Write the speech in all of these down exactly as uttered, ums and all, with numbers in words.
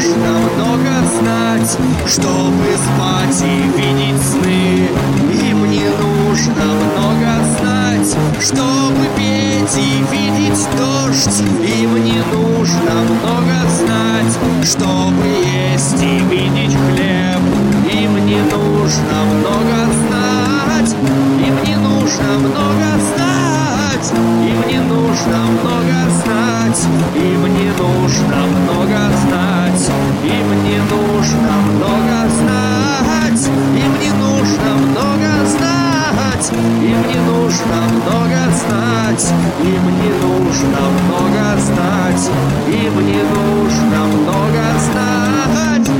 нужно много знать, чтобы спать и видеть сны. Им не нужно много знать, чтобы петь и видеть дождь. Им не нужно много знать, чтобы есть и видеть хлеб. Им не нужно много знать, им не нужно много знать, им не нужно много знать, им не нужно много знать, им не нужно много знать, им не нужно много знать, им не нужно много знать, им не нужно много знать, им не нужно много знать.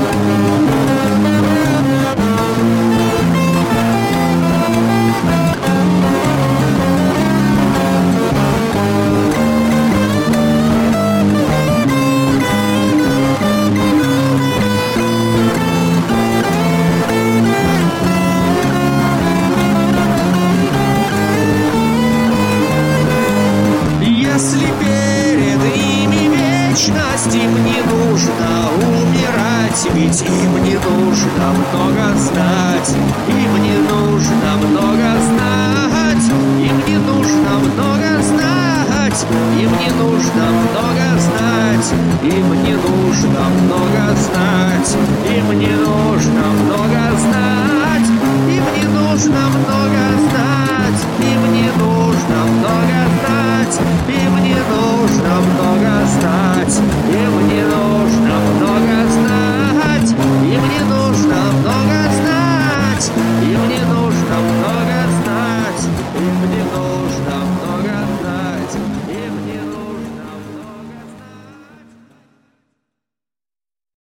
Если перед ними вечность, им не нужно умирать, ведь им не нужно много знать, им не нужно много знать, им не нужно много знать, им не нужно много знать, им не нужно много знать, им не нужно много знать, им не нужно много знать, им не нужно много знать, им не нужно много знать.